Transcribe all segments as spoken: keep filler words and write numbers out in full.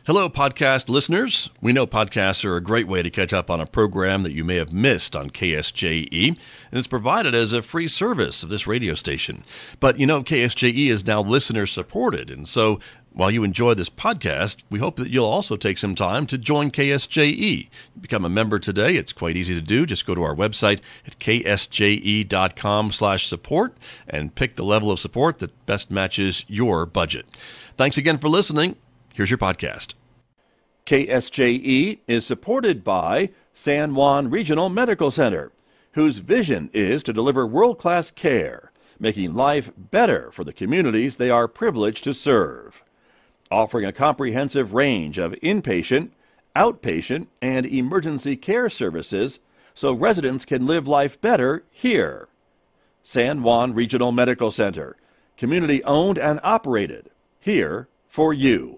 Hello, podcast listeners. We know podcasts are a great way to catch up on a program that you may have missed on K S J E, and it's provided as a free service of this radio station. But you know, K S J E is now listener-supported, and so while you enjoy this podcast, we hope that you'll also take some time to join K S J E. Become a member today. It's quite easy to do. Just go to our website at k s j e dot com slash support and pick the level of support that best matches your budget. Thanks again for listening. Here's your podcast. K S J E is supported by San Juan Regional Medical Center, whose vision is to deliver world-class care, making life better for the communities they are privileged to serve. Offering a comprehensive range of inpatient, outpatient, and emergency care services so residents can live life better here. San Juan Regional Medical Center, community-owned and operated, here for you.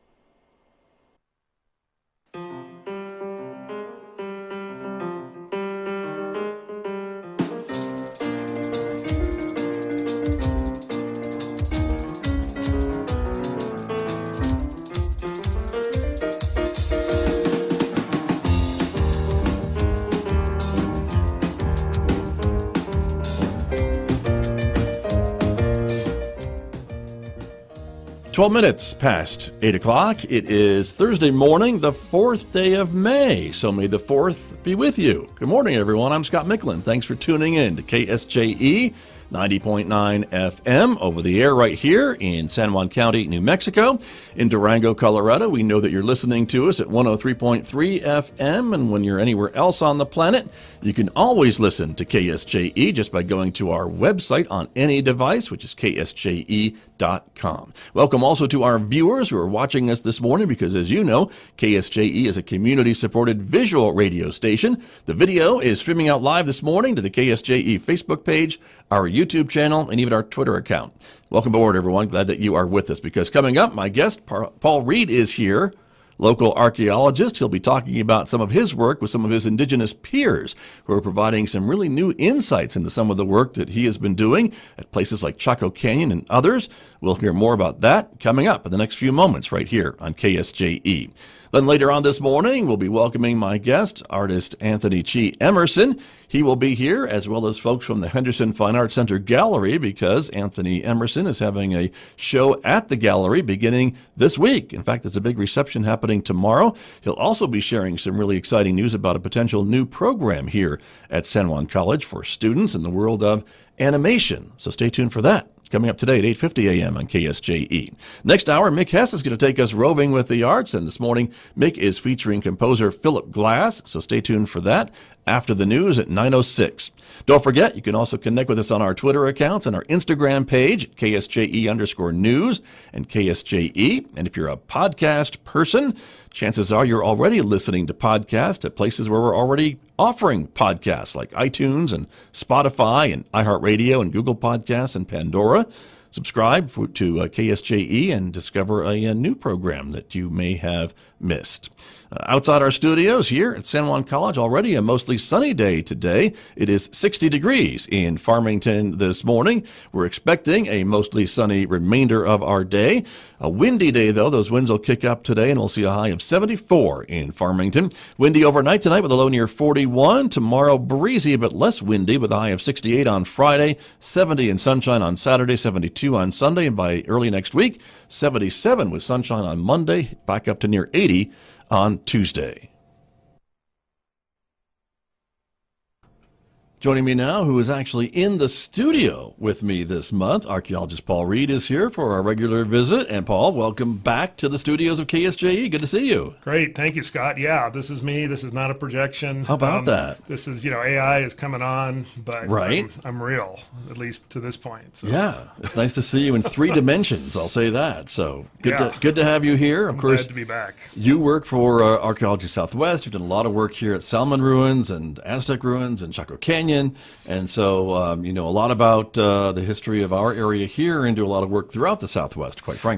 twelve minutes past eight o'clock. It is Thursday morning, the fourth day of May. So may the fourth be with you. Good morning, everyone. I'm Scott Micklin. Thanks for tuning in to K S J E ninety point nine F M over the air right here in San Juan County, New Mexico. In Durango, Colorado, we know that you're listening to us at one oh three point three F M. And when you're anywhere else on the planet, you can always listen to K S J E just by going to our website on any device, which is k s j e dot com. Welcome also to our viewers who are watching us this morning because, as you know, K S J E is a community-supported visual radio station. The video is streaming out live this morning to the K S J E Facebook page, our YouTube channel, and even our Twitter account. Welcome aboard, everyone. Glad that you are with us because coming up, my guest, Paul Reed, is here. Local archaeologist. He'll be talking about some of his work with some of his indigenous peers who are providing some really new insights into some of the work that he has been doing at places like Chaco Canyon and others. We'll hear more about that coming up in the next few moments right here on K S J E. Then later on this morning, we'll be welcoming my guest, artist Anthony Chi Emerson. He will be here, as well as folks from the Henderson Fine Arts Center Gallery, because Anthony Emerson is having a show at the gallery beginning this week. In fact, there's a big reception happening tomorrow. He'll also be sharing some really exciting news about a potential new program here at San Juan College for students in the world of animation. So stay tuned for that. Coming up today at eight fifty a.m. on K S J E. Next hour, Mick Hess is going to take us roving with the arts, and this morning, Mick is featuring composer Philip Glass, so stay tuned for that after the news at nine oh six. Don't forget, you can also connect with us on our Twitter accounts and our Instagram page, K S J E underscore news and K S J E. And if you're a podcast person, chances are you're already listening to podcasts at places where we're already offering podcasts like iTunes and Spotify and iHeartRadio and Google Podcasts and Pandora. Subscribe for, to uh, K S J E and discover a, a new program that you may have missed. Uh, outside our studios here at San Juan College, already a mostly sunny day today. It is sixty degrees in Farmington this morning. We're expecting a mostly sunny remainder of our day. A windy day, though. Those winds will kick up today, and we'll see a high of seventy-four in Farmington. Windy overnight tonight with a low near forty-one. Tomorrow, breezy but less windy with a high of sixty-eight on Friday, seventy and sunshine on Saturday, seventy-two on Sunday, and by early next week, seventy-seven with sunshine on Monday, back up to near eighty on Tuesday. Joining me now, who is actually in the studio with me this month, archaeologist Paul Reed is here for our regular visit. And Paul, welcome back to the studios of K S J E. Good to see you. Great. Thank you, Scott. Yeah, this is me. This is not a projection. How about um, that? This is, you know, A I is coming on, but right. I'm, I'm real, at least to this point. So. Yeah, it's nice to see you in three dimensions, I'll say that. So good, yeah. to, good to have you here. Of I'm course, glad to be back. You work for uh, Archaeology Southwest. You've done a lot of work here at Salmon Ruins and Aztec Ruins and Chaco Canyon. And so, um, you know, a lot about uh, the history of our area here and do a lot of work throughout the Southwest, quite frankly.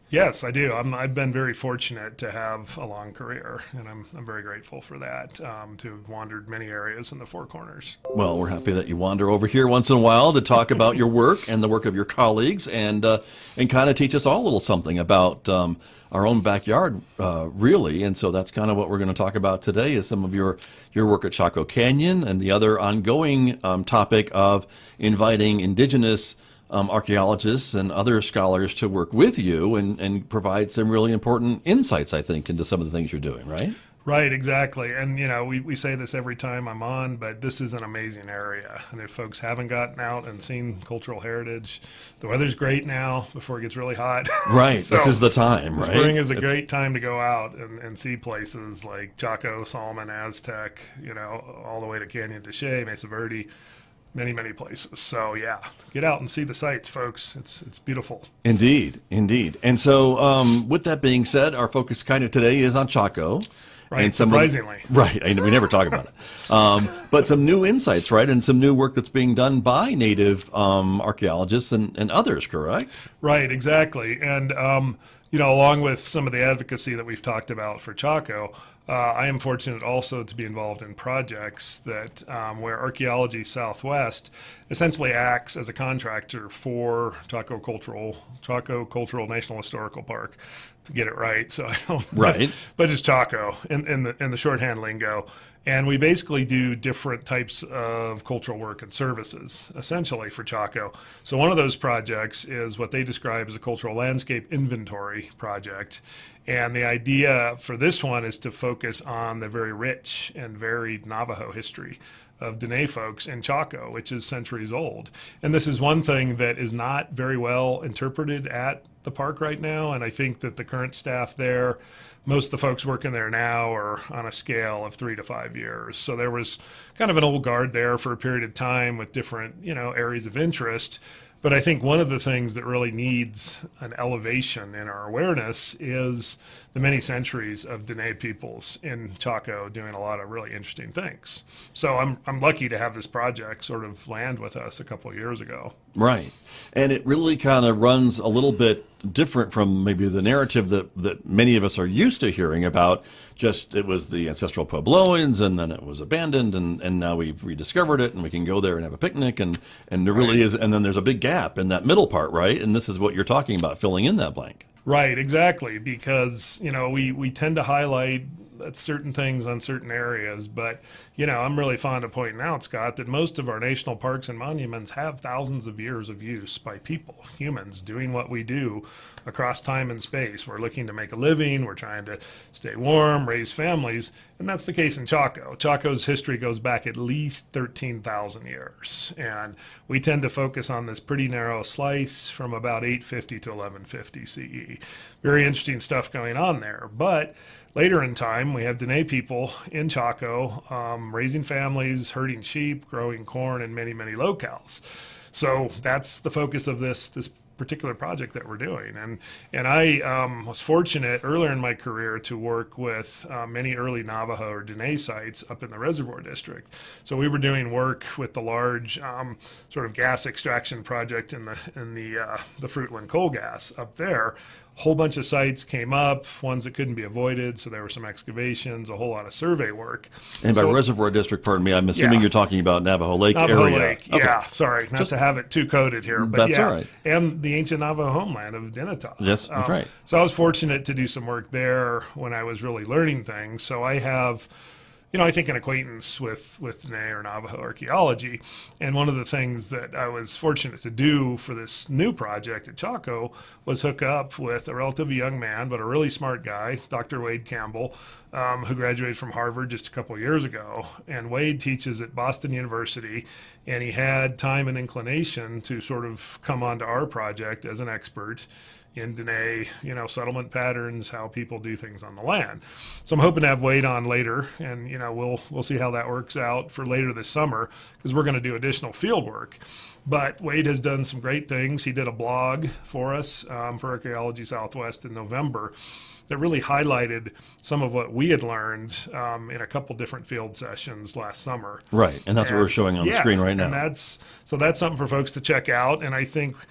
Yes, I do. I'm, I've been very fortunate to have a long career, and I'm, I'm very grateful for that, um, to have wandered many areas in the Four Corners. Well, we're happy that you wander over here once in a while to talk about your work and the work of your colleagues, and uh, and kind of teach us all a little something about um, our own backyard, uh, really. And so that's kind of what we're going to talk about today, is some of your your work at Chaco Canyon, and the other ongoing um, topic of inviting indigenous Um, archaeologists and other scholars to work with you and, and provide some really important insights, I think, into some of the things you're doing, right? Right, exactly. And, you know, we, we say this every time I'm on, but this is an amazing area. And if folks haven't gotten out and seen cultural heritage, the weather's great now before it gets really hot. Right. So this is the time, right? Spring is a It's, great time to go out and, and see places like Chaco, Solomon, Aztec, you know, all the way to Canyon de Chelly, Mesa Verde. Many, many places. So yeah, get out and see the sights, folks. It's it's beautiful. Indeed, indeed. And so, um, with that being said, our focus kind of today is on Chaco. Right, and some surprisingly. Of, right, I, we never talk about it. Um, but some new insights, right, and some new work that's being done by Native um, archaeologists and, and others, correct? Right, exactly. And, um, you know, along with some of the advocacy that we've talked about for Chaco, Uh, I am fortunate also to be involved in projects that um, where Archaeology Southwest essentially acts as a contractor for Chaco Cultural Chaco Cultural National Historical Park, to get it right. So I don't, right, but it's Chaco in, in the in the shorthand lingo. And we basically do different types of cultural work and services, essentially, for Chaco. So one of those projects is what they describe as a cultural landscape inventory project. And the idea for this one is to focus on the very rich and varied Navajo history of Dene folks in Chaco, which is centuries old. And this is one thing that is not very well interpreted at the park right now. And I think that the current staff there, most of the folks working there now are on a scale of three to five years. So there was kind of an old guard there for a period of time with different, you know, areas of interest. But I think one of the things that really needs an elevation in our awareness is the many centuries of Dene peoples in Chaco doing a lot of really interesting things. So I'm I'm lucky to have this project sort of land with us a couple of years ago. Right. And it really kind of runs a little bit different from maybe the narrative that, that many of us are used to hearing about. Just it was the ancestral Puebloans, and then it was abandoned, and, and now we've rediscovered it, and we can go there and have a picnic, and, and there really is, and then there's a big gap in that middle part, right? And this is what you're talking about, filling in that blank. Right, exactly, because, you know, we, we tend to highlight certain things on certain areas, but, you know, I'm really fond of pointing out, Scott, that most of our national parks and monuments have thousands of years of use by people, humans, doing what we do across time and space. We're looking to make a living, we're trying to stay warm, raise families, and that's the case in Chaco. Chaco's history goes back at least thirteen thousand years, and we tend to focus on this pretty narrow slice from about eight fifty to eleven fifty C E. Very interesting stuff going on there, but later in time, we have Dene people in Chaco um, raising families, herding sheep, growing corn in many, many locales. So that's the focus of this this particular project that we're doing. And and I um, was fortunate earlier in my career to work with uh, many early Navajo or Dene sites up in the Reservoir District. So we were doing work with the large um, sort of gas extraction project in the in the uh, the Fruitland coal gas up there. A whole bunch of sites came up, ones that couldn't be avoided, so there were some excavations, a whole lot of survey work. And by so, Reservoir District, pardon me, I'm assuming yeah. you're talking about Navajo Lake Navajo area. Lake, Okay. yeah, sorry, not Just, to have it too coded here, but that's yeah, all right. and the ancient Navajo homeland of Denata. Yes, that's Um, right. So I was fortunate to do some work there when I was really learning things. So I have, you know, I think an acquaintance with, with Dene or Navajo archaeology. And one of the things that I was fortunate to do for this new project at Chaco was hook up with a relatively young man, but a really smart guy, Doctor Wade Campbell, um, who graduated from Harvard just a couple of years ago. And Wade teaches at Boston University, and he had time and inclination to sort of come onto our project as an expert in Dene, you know, settlement patterns, how people do things on the land. So I'm hoping to have Wade on later, and, you know, we'll we'll see how that works out for later this summer, because we're going to do additional field work. But Wade has done some great things. He did a blog for us um, for Archaeology Southwest in November that really highlighted some of what we had learned um, in a couple different field sessions last summer. Right, and that's and, what we're showing on yeah, the screen right now. And that's so that's something for folks to check out, and I think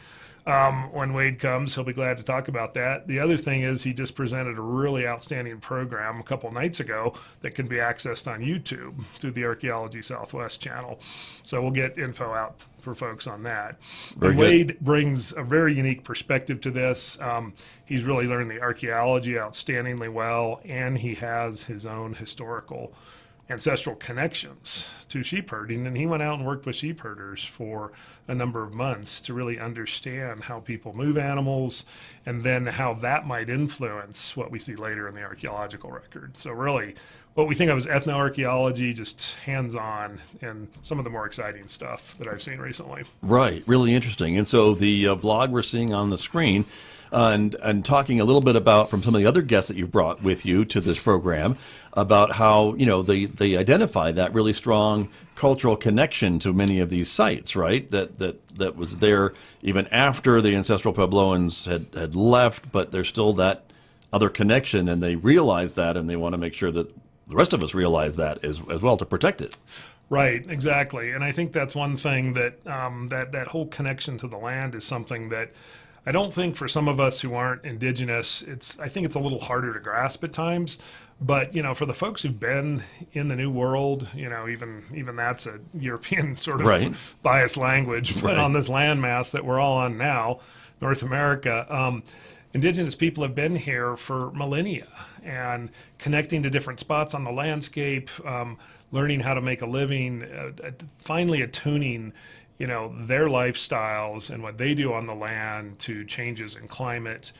Um, when Wade comes, he'll be glad to talk about that. The other thing is he just presented a really outstanding program a couple nights ago that can be accessed on YouTube through the Archaeology Southwest channel. So we'll get info out for folks on that. Very and good. Wade brings a very unique perspective to this. Um, he's really learned the archaeology outstandingly well, and he has his own historical ancestral connections to sheep herding, and he went out and worked with sheep herders for a number of months to really understand how people move animals and then how that might influence what we see later in the archaeological record. So really what we think of as ethnoarchaeology, just hands-on, and some of the more exciting stuff that I've seen recently. Right, really interesting. And so the uh, blog we're seeing on the screen, uh, and and talking a little bit about from some of the other guests that you've brought with you to this program about how, you know, they they identify that really strong cultural connection to many of these sites, right? That that that was there even after the ancestral Puebloans had had left, but there's still that other connection, and they realize that, and they want to make sure that the rest of us realize that as as well to protect it. Right, exactly. And I think that's one thing that um, that that whole connection to the land is something that I don't think for some of us who aren't indigenous, it's I think it's a little harder to grasp at times. But you know, for the folks who've been in the New World, you know, even even that's a European sort of Right. biased language, but Right. on this landmass that we're all on now, North America. Um, Indigenous people have been here for millennia and connecting to different spots on the landscape, um, learning how to make a living, uh, finally attuning, you know, their lifestyles and what they do on the land to changes in climate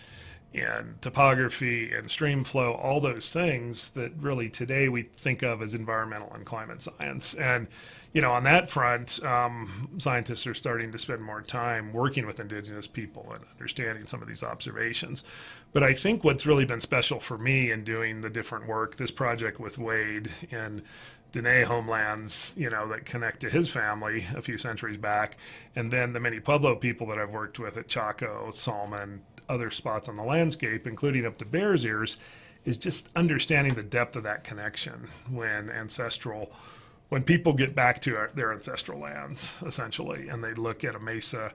and topography and stream flow, all those things that really today we think of as environmental and climate science. And, you know, on that front, um, scientists are starting to spend more time working with indigenous people and understanding some of these observations. But I think what's really been special for me in doing the different work, this project with Wade in Dene homelands, you know, that connect to his family a few centuries back, and then the many Pueblo people that I've worked with at Chaco, Salmon, other spots on the landscape, including up to Bears Ears, is just understanding the depth of that connection when ancestral, when people get back to our, their ancestral lands, essentially, and they look at a mesa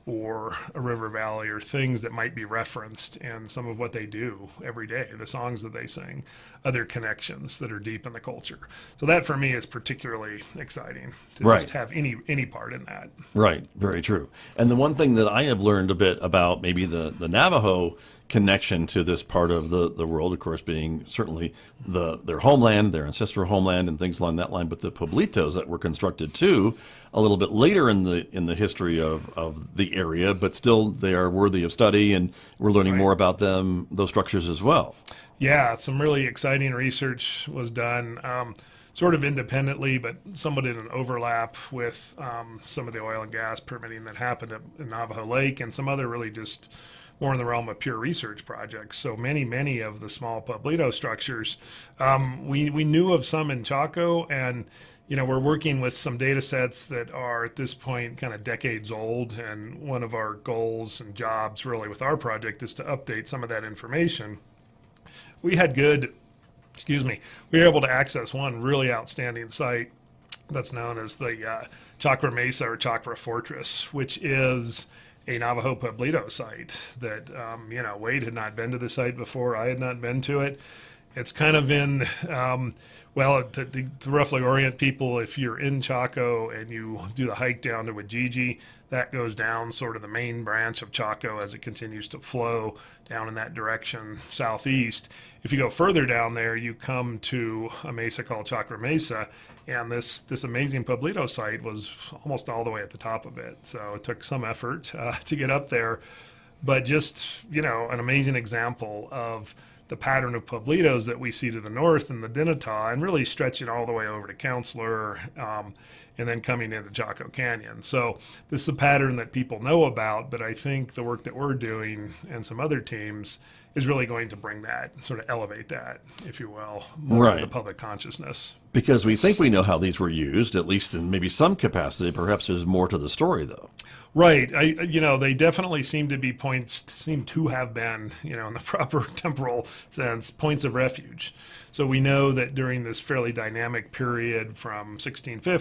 or a river valley or things that might be referenced in some of what they do every day, the songs that they sing, other connections that are deep in the culture. So that for me is particularly exciting to Right. just have any any part in that. Right, very true. And the one thing that I have learned a bit about maybe the, the Navajo connection to this part of the, the world, of course, being certainly the their homeland, their ancestral homeland, and things along that line, but the Pueblitos that were constructed too a little bit later in the in the history of, of the area, but still they are worthy of study, and we're learning Right. more about them, those structures as well. Yeah, some really exciting research was done, um, sort of independently, but somewhat in an overlap with um, some of the oil and gas permitting that happened at in Navajo Lake and some other really just more in the realm of pure research projects. So many, many of the small Pueblito structures, um, we, we knew of some in Chaco, and you know, we're working with some data sets that are at this point kind of decades old, and one of our goals and jobs really with our project is to update some of that information. We had good, excuse me, we were able to access one really outstanding site that's known as the uh, Chakra Mesa or Chakra Fortress, which is a Navajo Pueblito site that, um, you know, Wade had not been to the site before. I had not been to it. It's kind of in, um, well, to, to, to roughly orient people, if you're in Chaco and you do the hike down to Wajiji, that goes down sort of the main branch of Chaco as it continues to flow down in that direction southeast. If you go further down there, you come to a mesa called Chakra Mesa, and this, this amazing Pueblito site was almost all the way at the top of it. So it took some effort uh, to get up there, but just, you know, an amazing example of the pattern of Pueblitos that we see to the north in the Dinatah, and really stretching all the way over to Counselor, um, and then coming into Chaco Canyon. So this is a pattern that people know about, but I think the work that we're doing and some other teams is really going to bring that, sort of elevate that, if you will, more Right. to the public consciousness. Because we think we know how these were used, at least in maybe some capacity. Perhaps there's more to the story, though. Right. I, you know, they definitely seem to be points, seem to have been, you know, in the proper temporal sense, points of refuge. So we know that during this fairly dynamic period from sixteen fifty, sixteen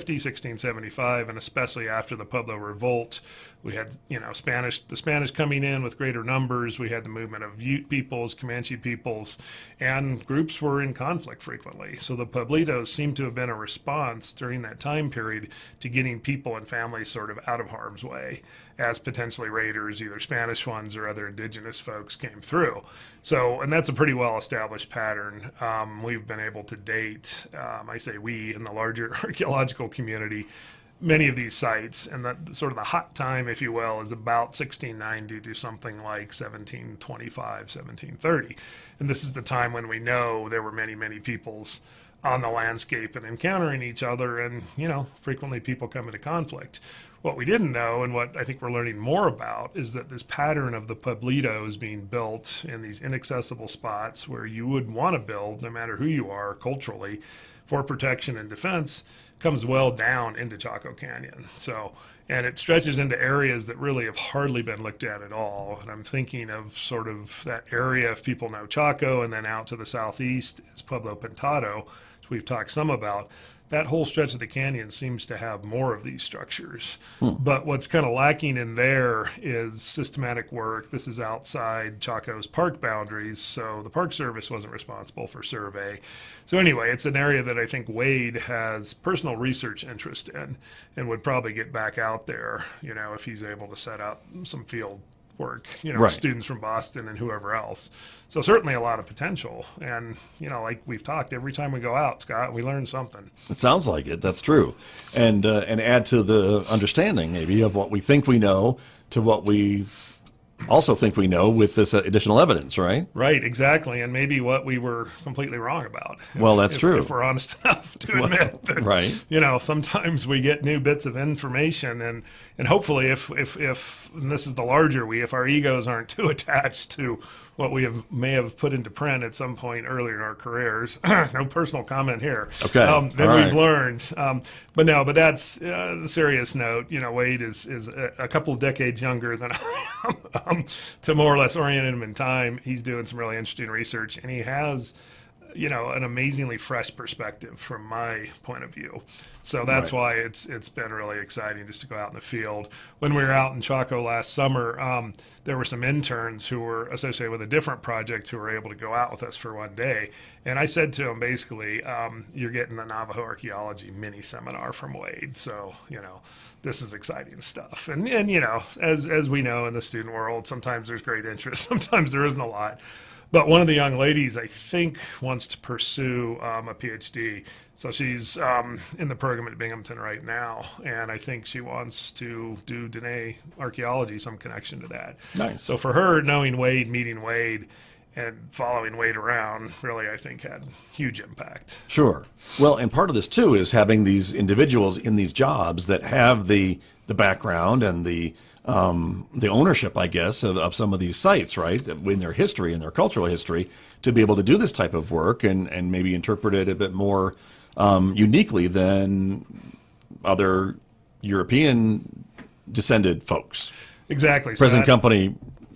sixteen seventy-five, and especially after the Pueblo Revolt. We had, you know, Spanish, the Spanish coming in with greater numbers. We had the movement of Ute peoples, Comanche peoples, and groups were in conflict frequently. So the Pueblitos seem to have been a response during that time period to getting people and families sort of out of harm's way as potentially raiders, either Spanish ones or other indigenous folks, came through. So, and that's a pretty well established pattern. Um, we've been able to date, um, I say we in the larger archaeological community, many of these sites, and that sort of the hot time, if you will, is about sixteen ninety to something like seventeen twenty-five, seventeen thirty. And this is the time when we know there were many, many peoples on the landscape and encountering each other, and, you know, frequently people come into conflict. What we didn't know, and what I think we're learning more about, is that this pattern of the Pueblitos being built in these inaccessible spots where you would want to build, no matter who you are culturally, for protection and defense, comes well down into Chaco Canyon. So, and it stretches into areas that really have hardly been looked at at all. And I'm thinking of sort of that area, if people know Chaco, and then out to the southeast is Pueblo Pintado, which we've talked some about. That whole stretch of the canyon seems to have more of these structures. Hmm. But what's kind of lacking in there is systematic work. This is outside Chaco's park boundaries, so the Park Service wasn't responsible for survey. So anyway, it's an area that I think Wade has personal research interest in and would probably get back out there, you know, if he's able to set up some field work, you know, right. students from Boston and whoever else. So certainly a lot of potential. And, you know, like we've talked, every time we go out, Scott, we learn something. It sounds like it. That's true. And, uh, and add to the understanding maybe of what we think we know to what we also think we know with this additional evidence, right? Right, exactly. And maybe what we were completely wrong about. Well, that's if, true. If we're honest enough to admit well, that, right. you know, sometimes we get new bits of information, and, and hopefully if, if, if, and this is the larger we, if our egos aren't too attached to what we have may have put into print at some point earlier in our careers, no personal comment here, okay. um, then All we've right. learned. Um, but no, but that's uh, the serious note. You know, Wade is, is a, a couple of decades younger than I am, um, to more or less orient him in time. He's doing some really interesting research, and he has, you know, an amazingly fresh perspective from my point of view. So that's right. why it's it's been really exciting just to go out in the field. When we were out in Chaco last summer, um, there were some interns who were associated with a different project who were able to go out with us for one day. And I said to them, basically, um, you're getting the Navajo archaeology mini seminar from Wade. So, you know, this is exciting stuff. And, and you know, as as we know in the student world, sometimes there's great interest, sometimes there isn't a lot. But one of the young ladies, I think, wants to pursue um, a PhD. So she's um, in the program at Binghamton right now, and I think she wants to do Dene archaeology, some connection to that. Nice. So for her, knowing Wade, meeting Wade, and following Wade around, really, I think, had huge impact. Sure. Well, and part of this, too, is having these individuals in these jobs that have the the background and the Um, the ownership, I guess, of, of some of these sites, right, in their history and their cultural history, to be able to do this type of work and, and maybe interpret it a bit more um, uniquely than other European descended folks. Exactly. Present so that, company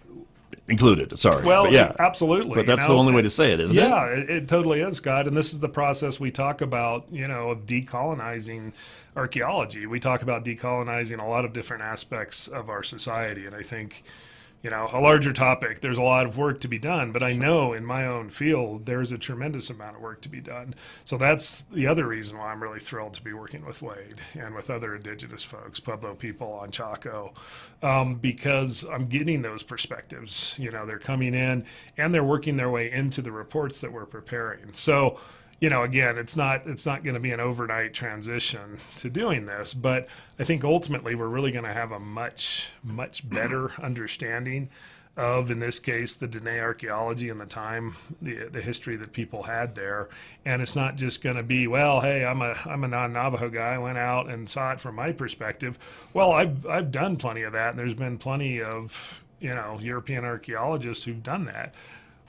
included, sorry. Well, but yeah, absolutely. But that's you know, the only way to say it, isn't yeah, it? Yeah, it, it totally is, Scott. And this is the process we talk about, you know, of decolonizing archaeology. We talk about decolonizing a lot of different aspects of our society. And I think, you know, a larger topic, there's a lot of work to be done. But I know in my own field, there's a tremendous amount of work to be done. So that's the other reason why I'm really thrilled to be working with Wade and with other indigenous folks, Pueblo people on Chaco, um, because I'm getting those perspectives. You know, they're coming in and they're working their way into the reports that we're preparing. So, you know, again, it's not it's not going to be an overnight transition to doing this, but I think ultimately we're really going to have a much, much better understanding of, in this case, the Dene archaeology and the time, the the history that people had there. And it's not just going to be, well, hey, I'm a I'm a non-Navajo guy. I went out and saw it from my perspective. Well, I've I've done plenty of that, and there's been plenty of, you know, European archaeologists who've done that.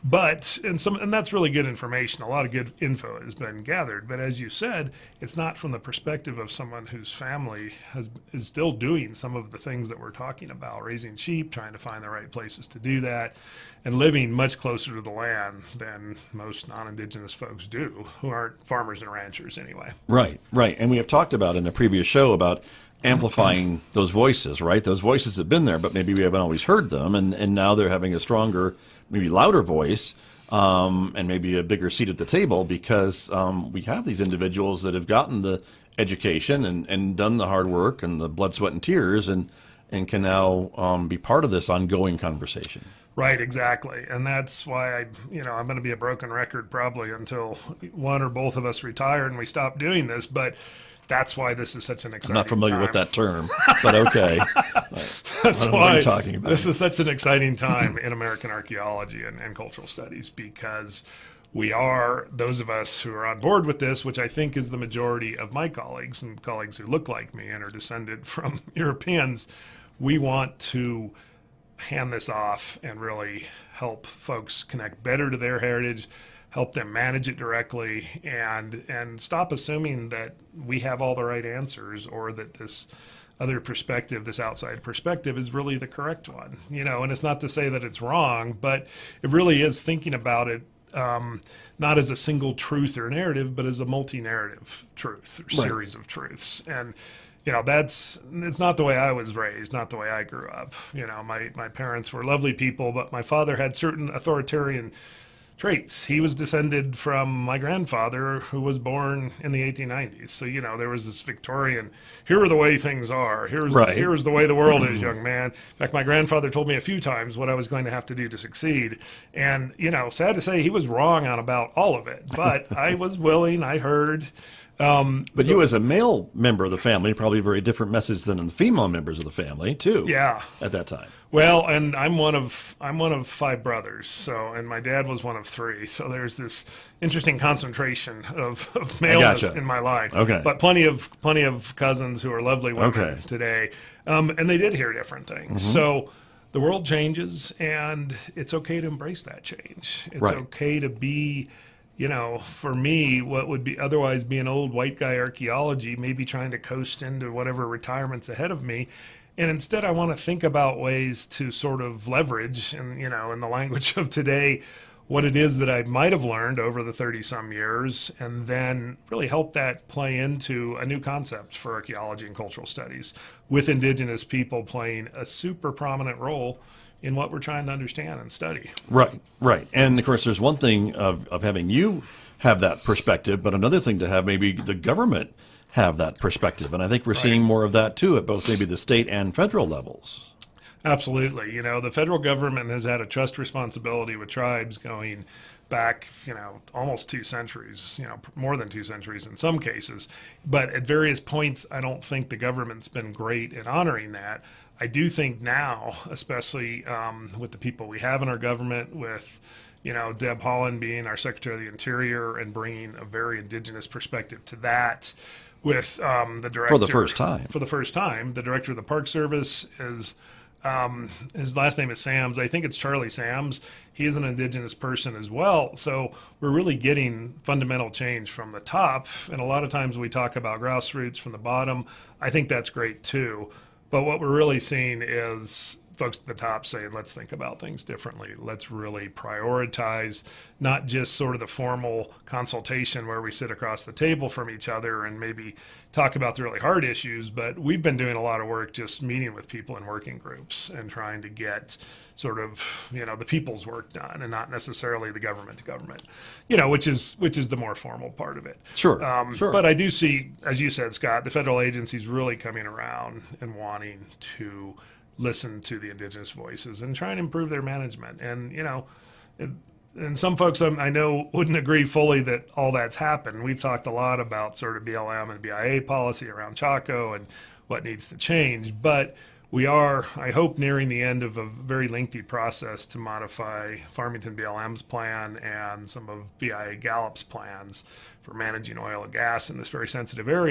But and some and that's really good information. A lot of good info has been gathered. But as you said, it's not from the perspective of someone whose family has is still doing some of the things that we're talking about, raising sheep, trying to find the right places to do that, and living much closer to the land than most non-Indigenous folks do, who aren't farmers and ranchers anyway. Right, right. And we have talked about in a previous show about amplifying those voices, right? Those voices have been there, but maybe we haven't always heard them, and, and now they're having a stronger, maybe louder voice, um, and maybe a bigger seat at the table because um, we have these individuals that have gotten the education and, and done the hard work and the blood, sweat, and tears, and, and can now um, be part of this ongoing conversation. Right, exactly. And that's why I, you know, I'm going to be a broken record probably until one or both of us retire and we stop doing this, but that's why this is such an exciting I'm not familiar time. with that term, but okay. That's I don't know why what you're talking about. This is such an exciting time in American archaeology and, and cultural studies because we are, those of us who are on board with this, which I think is the majority of my colleagues and colleagues who look like me and are descended from Europeans, we want to hand this off and really help folks connect better to their heritage, help them manage it directly, and and stop assuming that we have all the right answers or that this other perspective, this outside perspective, is really the correct one. You know, and it's not to say that it's wrong, but it really is thinking about it um, not as a single truth or narrative, but as a multi-narrative truth or Right. series of truths. And you know, that's it's not the way I was raised, not the way I grew up. You know, my my parents were lovely people, but my father had certain authoritarian traits. He was descended from my grandfather, who was born in the eighteen nineties. So, you know, there was this Victorian, here are the way things are. Here's, Right. here's the way the world is, young man. In fact, my grandfather told me a few times what I was going to have to do to succeed. And, you know, sad to say, he was wrong on about all of it. But I was willing, I heard. Um, But you, as a male member of the family, probably a very different message than the female members of the family, too. yeah. At that time. Well, and I'm one of I'm one of five brothers, so and my dad was one of three. So there's this interesting concentration of, of maleness gotcha. in my line. Okay. But plenty of plenty of cousins who are lovely women Okay. today, um, and they did hear different things. So the world changes, and it's okay to embrace that change. It's Right. okay to be. You know, for me, what would be otherwise be an old white guy archaeology, maybe trying to coast into whatever retirement's ahead of me. And instead, I want to think about ways to sort of leverage, and you know, in the language of today, what it is that I might have learned over the thirty some years, and then really help that play into a new concept for archaeology and cultural studies, with Indigenous people playing a super prominent role in what we're trying to understand and study. Right, right. And of course, there's one thing of, of having you have that perspective, but another thing to have maybe the government have that perspective. And I think we're Right. seeing more of that too at both maybe the state and federal levels. Absolutely. You know, the federal government has had a trust responsibility with tribes going back, you know, almost two centuries, you know, more than two centuries in some cases. But at various points, I don't think the government's been great in honoring that. I do think now, especially um, with the people we have in our government, with, you know, Deb Haaland being our Secretary of the Interior and bringing a very Indigenous perspective to that, with um, the director. For the first time. For the first time, the director of the Park Service is. Um, his last name is Sams. I think it's Charlie Sams. He is an Indigenous person as well. So we're really getting fundamental change from the top. And a lot of times we talk about grassroots from the bottom. I think that's great too. But what we're really seeing is folks at the top saying, let's think about things differently. Let's really prioritize not just sort of the formal consultation where we sit across the table from each other and maybe talk about the really hard issues, but we've been doing a lot of work just meeting with people in working groups and trying to get sort of, you know, the people's work done and not necessarily the government to government, you know, which is which is the more formal part of it. Sure, Um, sure. But I do see, as you said, Scott, the federal agencies really coming around and wanting to listen to the Indigenous voices and try and improve their management. And, you know, and, and some folks I know wouldn't agree fully that all that's happened. We've talked a lot about sort of B L M and B I A policy around Chaco and what needs to change. But we are, I hope, nearing the end of a very lengthy process to modify Farmington B L M's plan and some of B I A Gallup's plans for managing oil and gas in this very sensitive area.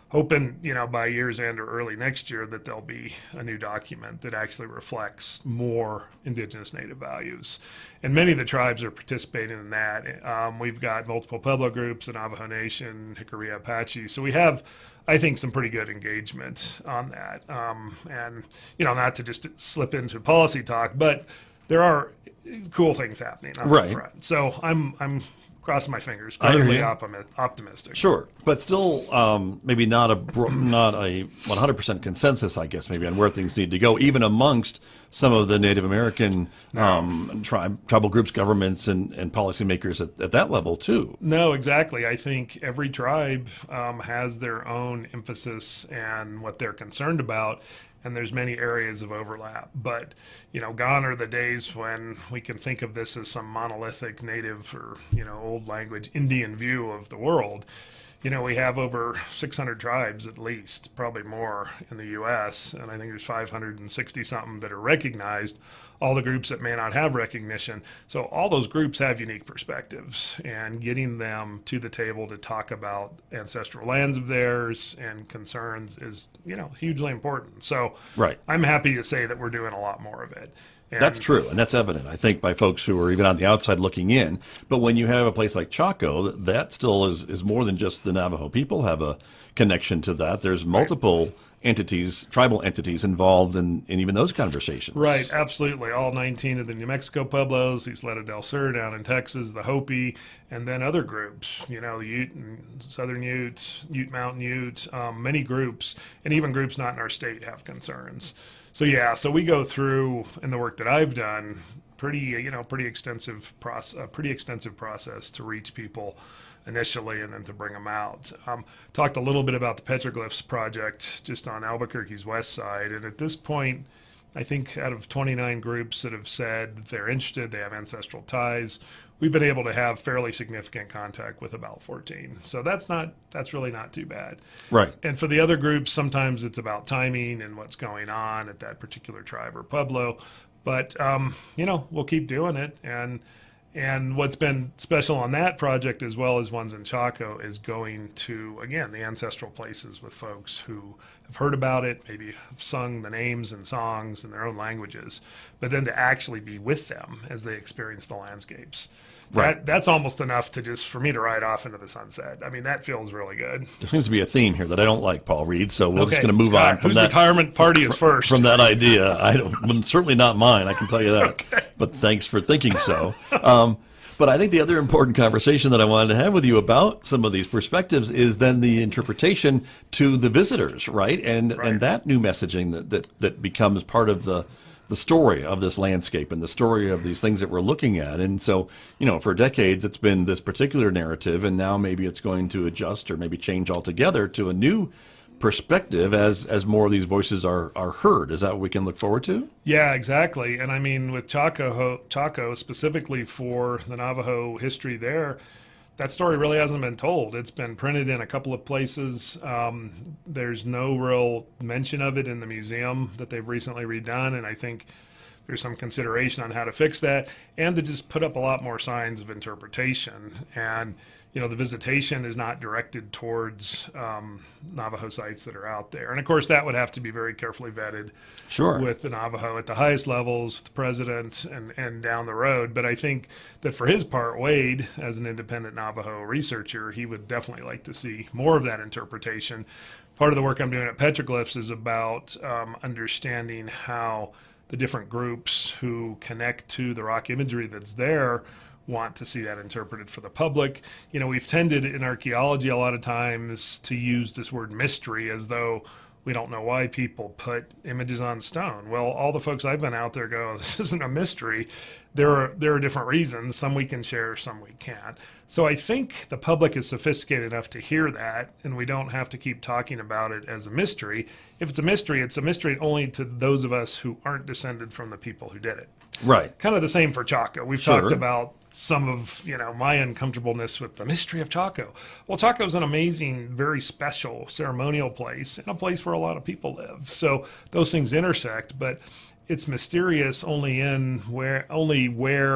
hoping, you know, by year's end or early next year that there'll be a new document that actually reflects more indigenous native values. And many of the tribes are participating in that. Um, we've got multiple Pueblo groups, the Navajo Nation, Jicarilla Apache. So we have, I think, some pretty good engagement on that. Um, and, you know, not to just slip into policy talk, but there are cool things happening on right. that front. So I'm, I'm, crossing my fingers, I hear cautiously you. optimi- optimistic. Sure, but still, um, maybe not a bro- not a one hundred percent consensus, I guess, maybe on where things need to go, even amongst some of the Native American um, tri- tribal groups, governments, and, and policymakers at, at that level too. No, exactly. I think every tribe um, has their own emphasis and what they're concerned about. And there's many areas of overlap, but you know, gone are the days when we can think of this as some monolithic native or you know old language Indian view of the world. You know, we have over six hundred tribes at least, probably more in the U S, and I think there's five hundred sixty something that are recognized, all the groups that may not have recognition. So all those groups have unique perspectives, and getting them to the table to talk about ancestral lands of theirs and concerns is, you know, hugely important. So right. I'm happy to say that we're doing a lot more of it. And that's true, and that's evident, I think, by folks who are even on the outside looking in. But when you have a place like Chaco, that still is, is more than just the Navajo people have a connection to that. There's multiple right. entities, tribal entities involved in, in even those conversations. Right, absolutely. All nineteen of the New Mexico Pueblos, Isleta del Sur down in Texas, the Hopi, and then other groups, you know, the Ute and Southern Utes, Ute Mountain Utes, um, many groups, and even groups not in our state have concerns. So yeah, so we go through, in the work that I've done, pretty, you know, pretty extensive process, a pretty extensive process to reach people initially and then to bring them out. Um, talked a little bit about the Petroglyphs project just on Albuquerque's west side, and at this point, I think out of twenty-nine groups that have said they're interested, they have ancestral ties, we've been able to have fairly significant contact with about fourteen. So that's not, that's really not too bad. Right. And for the other groups, sometimes it's about timing and what's going on at that particular tribe or Pueblo. But, um, you know, we'll keep doing it. And And what's been special on that project, as well as ones in Chaco, is going to, again, the ancestral places with folks who have heard about it, maybe have sung the names and songs in their own languages, but then to actually be with them as they experience the landscapes. Right. That, that's almost enough to just, for me to ride off into the sunset. I mean, that feels really good. There seems to be a theme here that I don't like, Paul Reed, so we're Okay, just going to move Scott, on from whose that. retirement party is from, first? From that idea. I don't, certainly not mine, I can tell you that. Okay. But thanks for thinking so. Um, But I think the other important conversation that I wanted to have with you about some of these perspectives is then the interpretation to the visitors, right? And right. and that new messaging that, that, that becomes part of the the story of this landscape and the story of these things that we're looking at. And so, you know, for decades it's been this particular narrative, and now maybe it's going to adjust or maybe change altogether to a new perspective as as more of these voices are are heard. Is that what we can look forward to? Yeah, exactly. And I mean, with Chaco, Chaco specifically for the Navajo history there, that story really hasn't been told. It's been printed in a couple of places. Um, there's no real mention of it in the museum that they've recently redone, and I think there's some consideration on how to fix that and to just put up a lot more signs of interpretation. And you know, the visitation is not directed towards um, Navajo sites that are out there. And of course, that would have to be very carefully vetted sure. with the Navajo at the highest levels, with the president, and, and down the road. But I think that for his part, Wade, as an independent Navajo researcher, he would definitely like to see more of that interpretation. Part of the work I'm doing at Petroglyphs is about um, understanding how the different groups who connect to the rock imagery that's there want to see that interpreted for the public. You know, we've tended in archaeology a lot of times to use this word mystery as though we don't know why people put images on stone. Well, all the folks I've been out there go, this isn't a mystery. There are there are different reasons. Some we can share, some we can't. So I think the public is sophisticated enough to hear that, and we don't have to keep talking about it as a mystery. If it's a mystery, it's a mystery only to those of us who aren't descended from the people who did it. Right. Kind of the same for Chaco. We've sure. talked about some of, you know, my uncomfortableness with the mystery of Chaco. Well, Chaco is an amazing, very special ceremonial place and a place where a lot of people live. So those things intersect, but it's mysterious only in where only where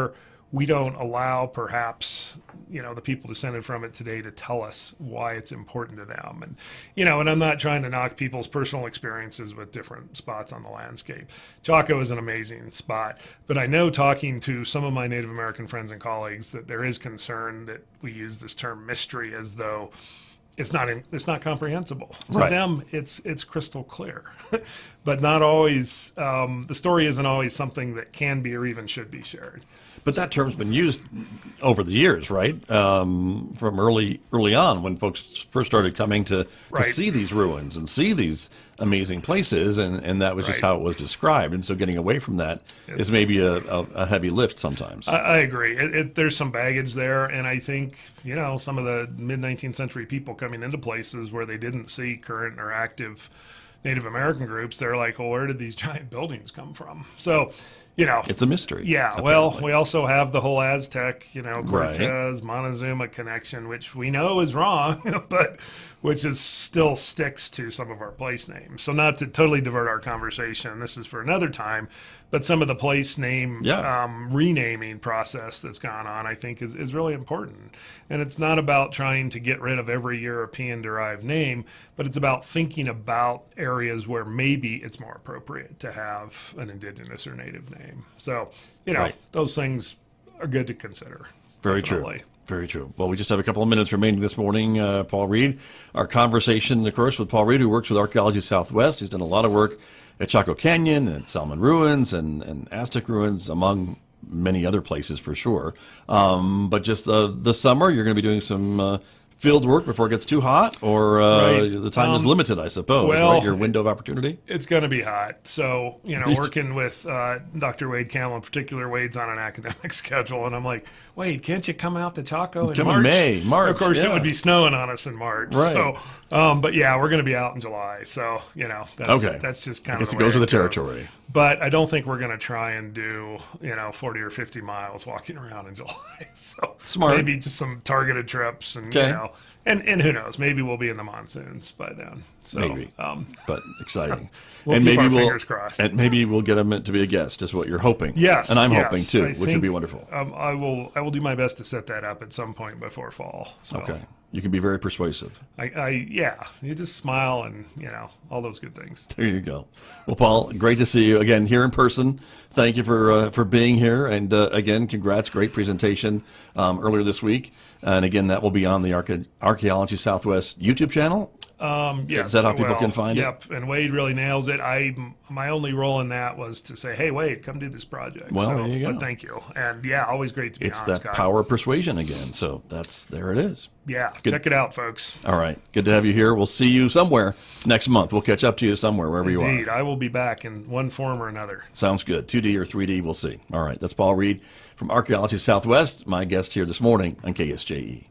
we don't allow perhaps, you know, the people descended from it today to tell us why it's important to them. And, you know, and I'm not trying to knock people's personal experiences with different spots on the landscape. Chaco is an amazing spot, but I know talking to some of my Native American friends and colleagues that there is concern that we use this term mystery as though it's not in, it's not comprehensible. To Right. them, it's it's crystal clear, but not always. Um, the story isn't always something that can be or even should be shared. But that term's been used over the years, right? Um, from early early on, when folks first started coming to, to Right. see these ruins and see these amazing places, and, and that was just Right. how it was described. And so getting away from that It's- is maybe a, a, a heavy lift sometimes. I, I agree. It, it, there's some baggage there, and I think, you know, some of the mid nineteenth century people coming into places where they didn't see current or active Native American groups, they're like, well, where did these giant buildings come from? So, you know, It's a mystery. yeah, well, apparently. we also have the whole Aztec, you know, Right. Cortez, Montezuma connection, which we know is wrong, but which is still sticks to some of our place names. So not to totally divert our conversation, this is for another time, but some of the place name Yeah. um, renaming process that's gone on, I think, is, is really important. And it's not about trying to get rid of every European-derived name, but it's about thinking about areas where maybe it's more appropriate to have an indigenous or native name. So, you know, Right. those things are good to consider. Very definitely. true. Very true. Well, we just have a couple of minutes remaining this morning. Uh, Paul Reed, our conversation, of course, with Paul Reed, who works with Archaeology Southwest. He's done a lot of work at Chaco Canyon and Salmon Ruins and, and Aztec Ruins, among many other places for sure. Um, but just uh, this summer, you're going to be doing some uh, field work before it gets too hot, or uh, Right. the time is Um, limited, I suppose, well, right? Your window of opportunity? It's going to be hot. So, you know, Did- working with uh, Doctor Wade Campbell in particular, Wade's on an academic schedule. And I'm like, Wade, can't you come out to Chaco in Come in March? May, March, Of course, yeah. it would be snowing on us in March. Right. So, um, but yeah, we're going to be out in July. So, you know, that's, Okay. that's just I kind guess of it goes with the goes. territory. But I don't think we're going to try and do, you know, forty or fifty miles walking around in July. So Smart. maybe just some targeted trips and, Okay. you know, and, and who knows, maybe we'll be in the monsoons by then. So, Maybe. Um, But exciting. We'll and keep maybe our we'll fingers crossed. and maybe we'll get him to be a guest, is what you're hoping. Yes, and I'm yes, hoping too, I which would think, be wonderful. Um, I will. I will do my best to set that up at some point before fall. So Okay, you can be very persuasive. I, I, yeah, you just smile and you know all those good things. There you go. Well, Paul, great to see you again here in person. Thank you for uh, for being here, and uh, again, congrats. Great presentation um, earlier this week, and again, that will be on the Arche- Archaeology Southwest YouTube channel. Um, yes, Is that how people well, can find it? Yep, and Wade really nails it. I my only role in that was to say, "Hey, Wade, come do this project." Well, so, there you go. But thank you, and yeah, always great to be It's on. that Scott. power of persuasion again. So that's there it is. Yeah, Good. check it out, folks. All right, good to have you here. We'll see you somewhere next month. We'll catch up to you somewhere wherever you Indeed, are. I will be back in one form or another. Sounds good. two D or three D, we'll see. All right, that's Paul Reed from Archaeology Southwest, my guest here this morning on K S J E.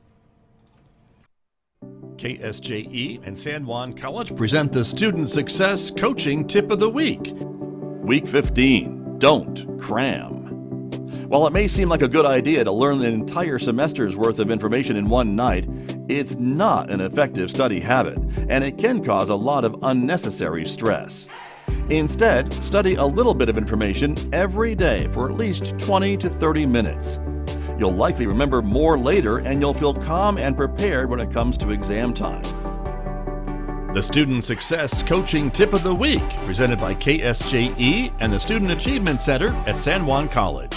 K S J E and San Juan College present the Student Success Coaching Tip of the Week. Week fifteen, don't cram. While it may seem like a good idea to learn an entire semester's worth of information in one night, it's not an effective study habit, and it can cause a lot of unnecessary stress. Instead, study a little bit of information every day for at least twenty to thirty minutes. You'll likely remember more later, and you'll feel calm and prepared when it comes to exam time. The Student Success Coaching Tip of the Week, presented by K S J E and the Student Achievement Center at San Juan College.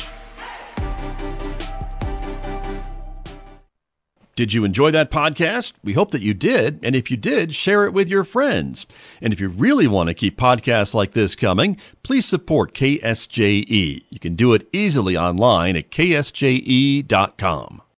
Did you enjoy that podcast? We hope that you did. And if you did, share it with your friends. And if you really want to keep podcasts like this coming, please support K S J E. You can do it easily online at K S J E dot com.